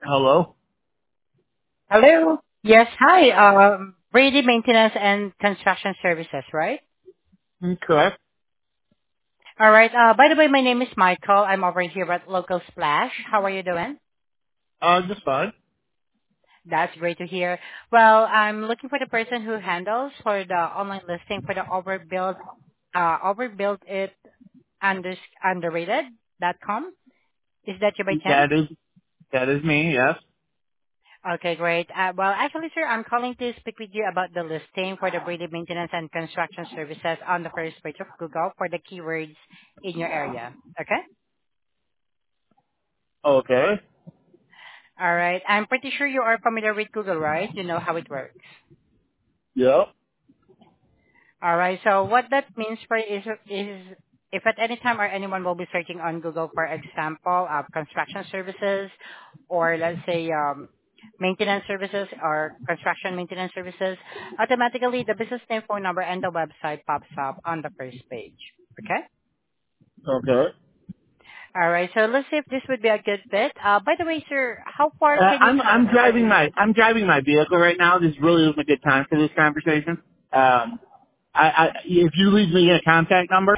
Hello? Hello. Yes, hi. Brady Maintenance and Construction Services, right? Correct. All right. By the way, my name is Michael. I'm over here at Local Splash. How are you doing? Just fine. That's great to hear. Well, I'm looking for the person who handles for the online listing for the overbuilt it underrated.com. Is that you by chance? That is me, yes. Okay, great. Well, actually, sir, I'm calling to speak with you about the listing for the Brady Maintenance and Construction Services on the first page of Google for the keywords in your area. Okay? Okay. All right. I'm pretty sure you are familiar with Google, right? You know how it works. Yep. All right. So what that means for is if at any time or anyone will be searching on Google, for example, construction services, or let's say maintenance services or construction maintenance services, automatically the business name, phone number, and the website pops up on the first page. Okay. Okay. All right. So let's see if this would be a good fit. By the way, sir, how far can you I'm travel? driving my vehicle right now. This really isn't a good time for this conversation. If you leave me a contact number,